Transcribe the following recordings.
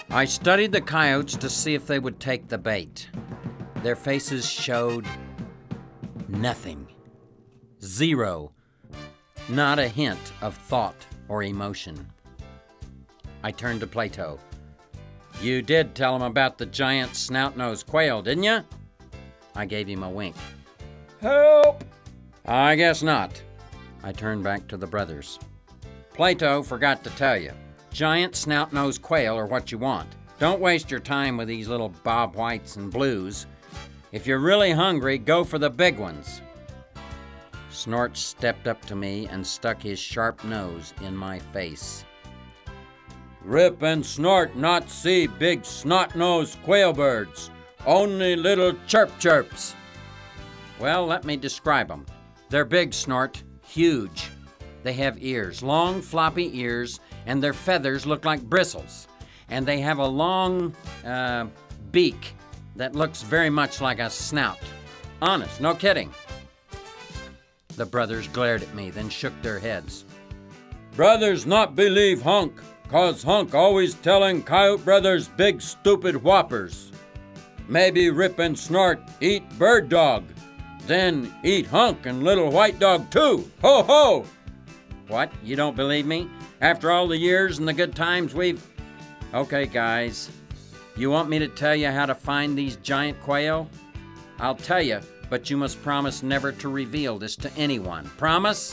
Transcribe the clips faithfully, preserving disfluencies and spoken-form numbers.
I studied the coyotes to see if they would take the bait. Their faces showed nothing. Zero. Not a hint of thought or emotion. I turned to Plato. You did tell him about the giant snout-nosed quail, didn't you? I gave him a wink. Help! I guess not. I turned back to the brothers. Plato forgot to tell you. Giant snout-nosed quail are what you want. Don't waste your time with these little bob whites and blues. If you're really hungry, go for the big ones. Snort stepped up to me and stuck his sharp nose in my face. Rip and Snort not see big snot-nosed quail birds. Only little chirp-chirps. Well, let me describe them. They're big, Snort. Huge. They have ears, long floppy ears, and their feathers look like bristles. And they have a long uh, beak that looks very much like a snout. Honest, no kidding. The brothers glared at me, then shook their heads. Brothers not believe Hunk, cause Hunk always telling Coyote Brothers big stupid whoppers. Maybe Rip and Snort eat bird dog, then eat Hunk and little white dog too. Ho ho! What, you don't believe me? After all the years and the good times we've... Okay, guys, you want me to tell you how to find these giant quail? I'll tell you, but you must promise never to reveal this to anyone. Promise?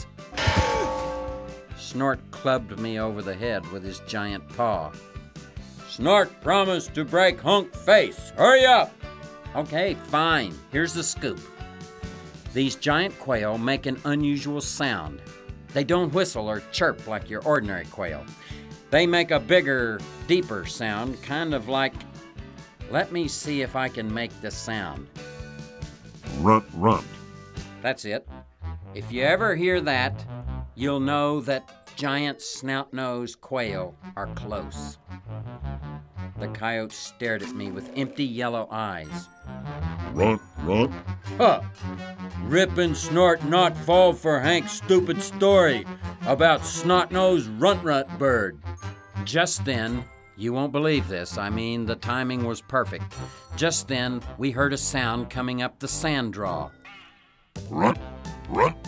Snort clubbed me over the head with his giant paw. Snort promised to break Hunk face. Hurry up! Okay, fine. Here's the scoop. These giant quail make an unusual sound. They don't whistle or chirp like your ordinary quail. They make a bigger, deeper sound, kind of like... Let me see if I can make the sound. Runt, runt. That's it. If you ever hear that, you'll know that giant snout-nosed quail are close. The coyote stared at me with empty yellow eyes. Runt, runt. Huh! Rip and Snort not fall for Hank's stupid story about snot-nosed runt-runt bird. Just then, you won't believe this, I mean the timing was perfect. Just then, we heard a sound coming up the sand draw. Runt, runt.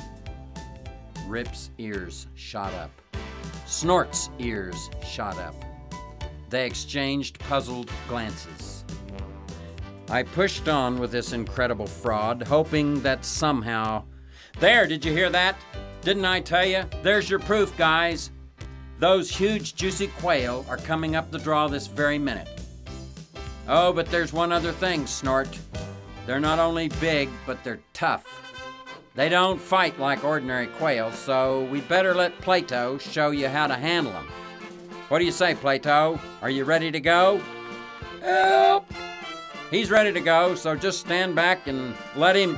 Rip's ears shot up. Snort's ears shot up. They exchanged puzzled glances. I pushed on with this incredible fraud, hoping that somehow... There, did you hear that? Didn't I tell you? There's your proof, guys. Those huge, juicy quail are coming up the draw this very minute. Oh, but there's one other thing, Snort. They're not only big, but they're tough. They don't fight like ordinary quail, so we better let Plato show you how to handle them. What do you say, Plato? Are you ready to go? Help! He's ready to go, so just stand back and let him...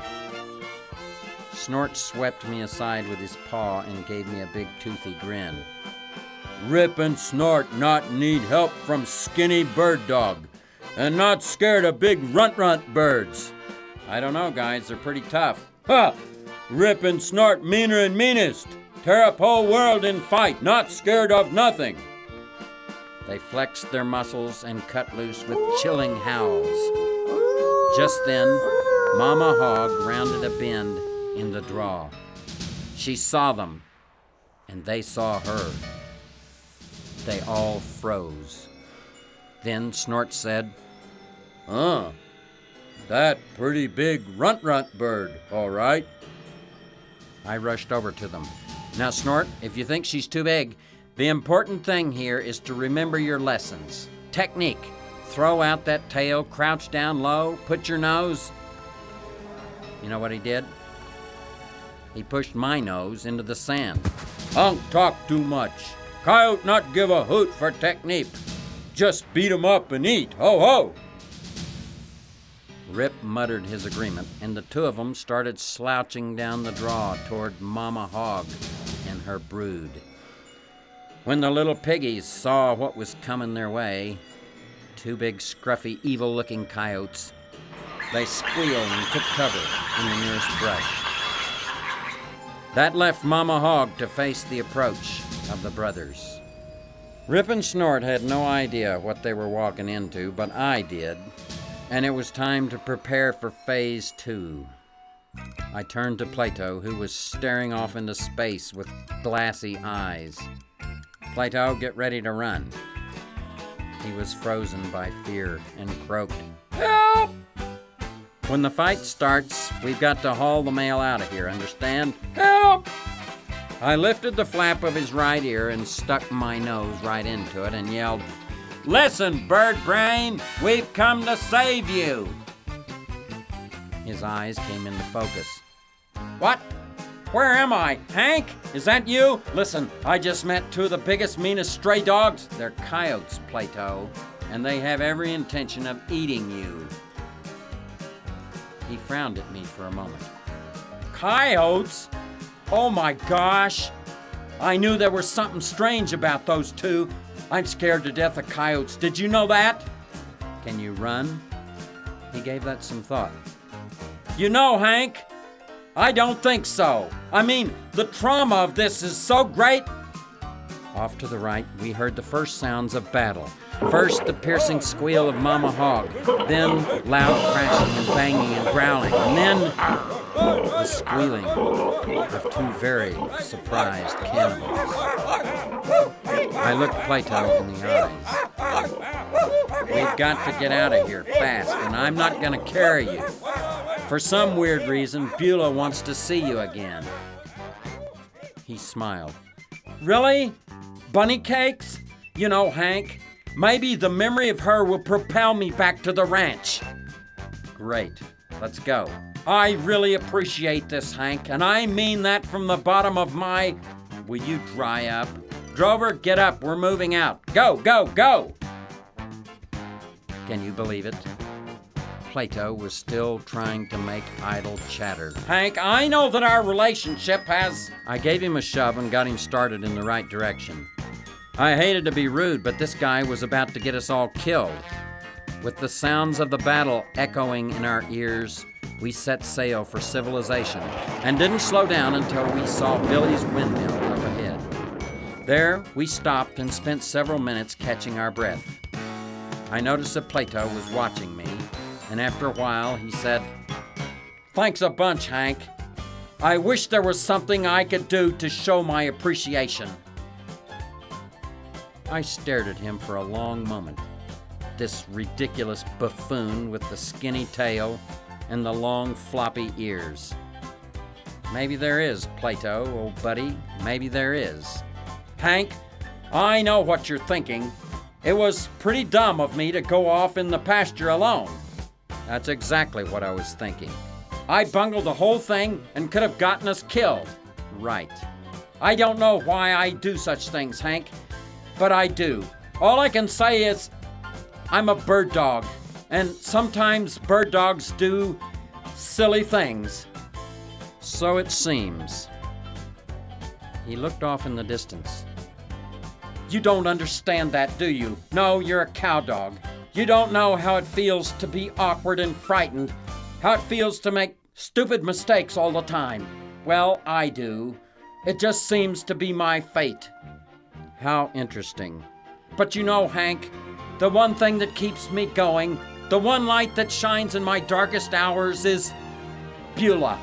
Snort swept me aside with his paw and gave me a big toothy grin. Rip and Snort not need help from skinny bird dog, and not scared of big runt-runt birds. I don't know, guys, they're pretty tough. Ha! Rip and Snort meaner and meanest. Tear up whole world in fight, not scared of nothing. They flexed their muscles and cut loose with chilling howls. Just then, Mama Hog rounded a bend in the draw. She saw them, and they saw her. They all froze. Then Snort said, Huh, that pretty big runt-runt bird, all right. I rushed over to them. Now, Snort, if you think she's too big, the important thing here is to remember your lessons. Technique. Throw out that tail, crouch down low, put your nose. You know what he did? He pushed my nose into the sand. Hunk talk too much. Coyote not give a hoot for technique. Just beat 'em up and eat. Ho ho! Rip muttered his agreement, and the two of them started slouching down the draw toward Mama Hog and her brood. When the little piggies saw what was coming their way, two big, scruffy, evil-looking coyotes, they squealed and took cover in the nearest brush. That left Mama Hog to face the approach of the brothers. Rip and Snort had no idea what they were walking into, but I did, and it was time to prepare for phase two. I turned to Plato, who was staring off into space with glassy eyes. Plato, get ready to run. He was frozen by fear and croaked, "Help! When the fight starts, we've got to haul the male out of here, understand? Help!" I lifted the flap of his right ear and stuck my nose right into it and yelled, "Listen, bird brain, we've come to save you." His eyes came into focus. "What? Where am I? Hank? Is that you? Listen, I just met two of the biggest, meanest stray dogs. They're coyotes, Plato, and they have every intention of eating you." He frowned at me for a moment. "Coyotes? Oh my gosh! I knew there was something strange about those two. I'm scared to death of coyotes. Did you know that?" "Can you run?" He gave that some thought. "You know, Hank, I don't think so. I mean, the trauma of this is so great." Off to the right, we heard the first sounds of battle. First, the piercing squeal of Mama Hog, then loud crashing and banging and growling, and then the squealing of two very surprised cannibals. I looked Plato in the eyes. "We've got to get out of here fast, and I'm not going to carry you. For some weird reason, Beulah wants to see you again." He smiled. "Really? Bunny cakes? You know, Hank, maybe the memory of her will propel me back to the ranch." "Great. Let's go." "I really appreciate this, Hank, and I mean that from the bottom of my..." "Will you dry up? Drover, get up. We're moving out. Go, go, go!" Can you believe it? Plato was still trying to make idle chatter. "Hank, I know that our relationship has..." I gave him a shove and got him started in the right direction. I hated to be rude, but this guy was about to get us all killed. With the sounds of the battle echoing in our ears, we set sail for civilization and didn't slow down until we saw Billy's windmill up ahead. There, we stopped and spent several minutes catching our breath. I noticed that Plato was watching me, and after a while, he said, "Thanks a bunch, Hank. I wish there was something I could do to show my appreciation." I stared at him for a long moment. This ridiculous buffoon with the skinny tail and the long, floppy ears. Maybe there is, Plato, old buddy. Maybe there is. "Hank, I know what you're thinking. It was pretty dumb of me to go off in the pasture alone." That's exactly what I was thinking. I bungled the whole thing and could have gotten us killed. Right. I don't know why I do such things, Hank, but I do. All I can say is I'm a bird dog, and sometimes bird dogs do silly things. So it seems. He looked off in the distance. "You don't understand that, do you? No, you're a cow dog. You don't know how it feels to be awkward and frightened, how it feels to make stupid mistakes all the time. Well, I do. It just seems to be my fate." How interesting. But you know, Hank, the one thing that keeps me going, the one light that shines in my darkest hours is Beulah.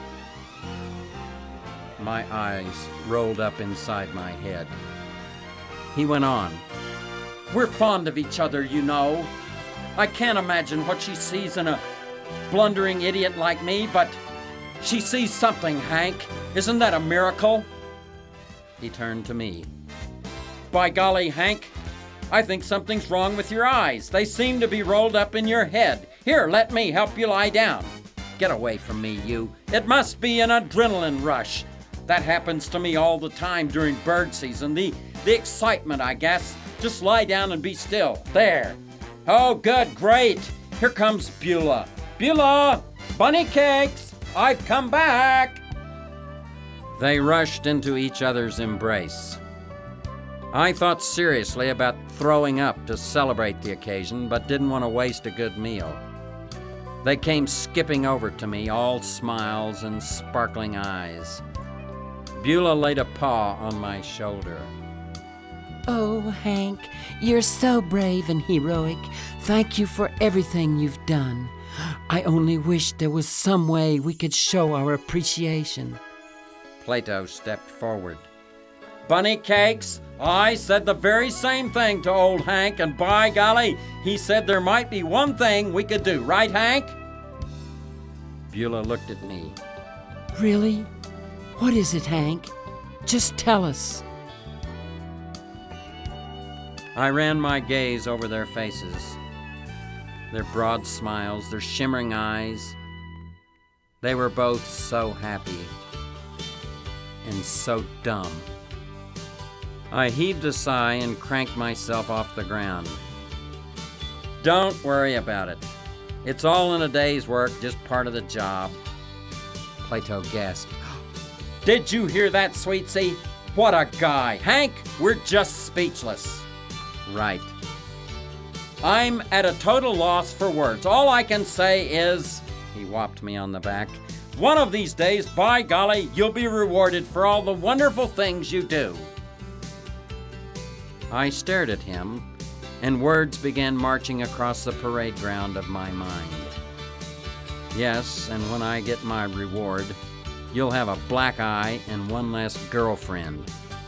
My eyes rolled up inside my head. He went on. "We're fond of each other, you know. I can't imagine what she sees in a blundering idiot like me, but she sees something, Hank. Isn't that a miracle?" He turned to me. "By golly, Hank, I think something's wrong with your eyes. They seem to be rolled up in your head. Here, let me help you lie down." "Get away from me, you. It must be an adrenaline rush. That happens to me all the time during bird season. The, the excitement, I guess. Just lie down and be still. There. Oh, good, great. Here comes Beulah. Beulah! Bunny cakes! I've come back!" They rushed into each other's embrace. I thought seriously about throwing up to celebrate the occasion, but didn't want to waste a good meal. They came skipping over to me, all smiles and sparkling eyes. Beulah laid a paw on my shoulder. Oh, Hank, you're so brave and heroic. Thank you for everything you've done. I only wish there was some way we could show our appreciation. Plato stepped forward. Bunny cakes? I said the very same thing to old Hank, and by golly, he said there might be one thing we could do. Right, Hank? Beulah looked at me. Really? What is it, Hank? Just tell us. I ran my gaze over their faces, their broad smiles, their shimmering eyes. They were both so happy and so dumb. I heaved a sigh and cranked myself off the ground. Don't worry about it. It's all in a day's work, just part of the job. Plato gasped. Did you hear that, Sweetsy? What a guy. Hank, we're just speechless. Right. I'm at a total loss for words. All I can say is, he whopped me on the back, one of these days, by golly, you'll be rewarded for all the wonderful things you do. I stared at him, and words began marching across the parade ground of my mind. Yes, and when I get my reward, you'll have a black eye and one less girlfriend.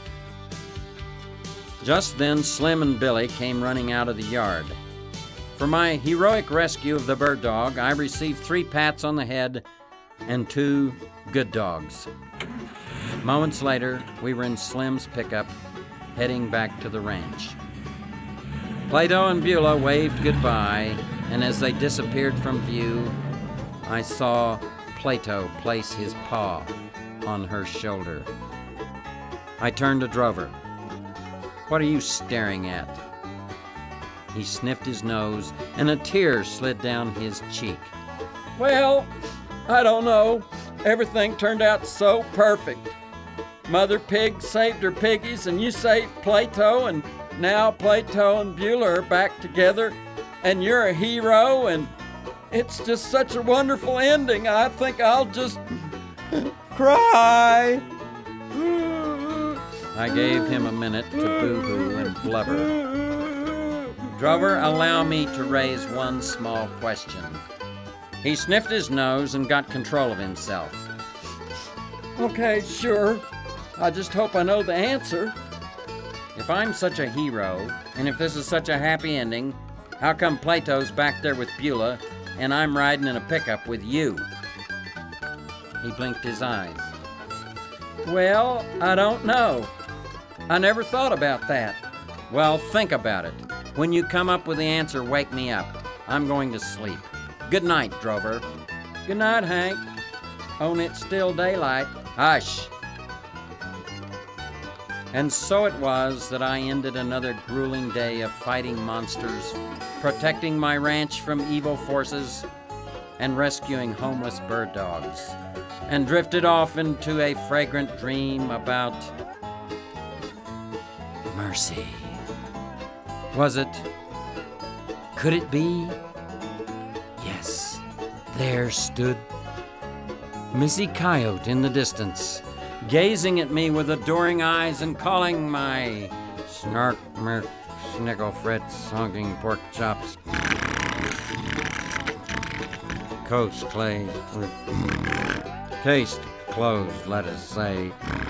Just then, Slim and Billy came running out of the yard. For my heroic rescue of the bird dog, I received three pats on the head and two good dogs. Moments later, we were in Slim's pickup, heading back to the ranch. Plato and Beulah waved goodbye, and as they disappeared from view, I saw Plato place his paw on her shoulder. I turned to Drover. What are you staring at? He sniffed his nose, and a tear slid down his cheek. Well, I don't know. Everything turned out so perfect. Mother Pig saved her piggies, and you saved Plato, and now Plato and Beulah are back together, and you're a hero, and it's just such a wonderful ending. I think I'll just cry. I gave him a minute to boo-hoo and blubber. Drover, allow me to raise one small question. He sniffed his nose and got control of himself. Okay, sure. I just hope I know the answer. If I'm such a hero, and if this is such a happy ending, how come Plato's back there with Beulah, and I'm riding in a pickup with you? He blinked his eyes. Well, I don't know. I never thought about that. Well, think about it. When you come up with the answer, wake me up. I'm going to sleep. Good night, Drover. Good night, Hank. Own it's still daylight. Hush. And so it was that I ended another grueling day of fighting monsters, protecting my ranch from evil forces, and rescuing homeless bird dogs, and drifted off into a fragrant dream about mercy. Was it? Could it be? Yes, there stood Missy Coyote in the distance, gazing at me with adoring eyes and calling my snark, merk, snickle, fritz, honking pork chops, coast clay, taste closed, let us say.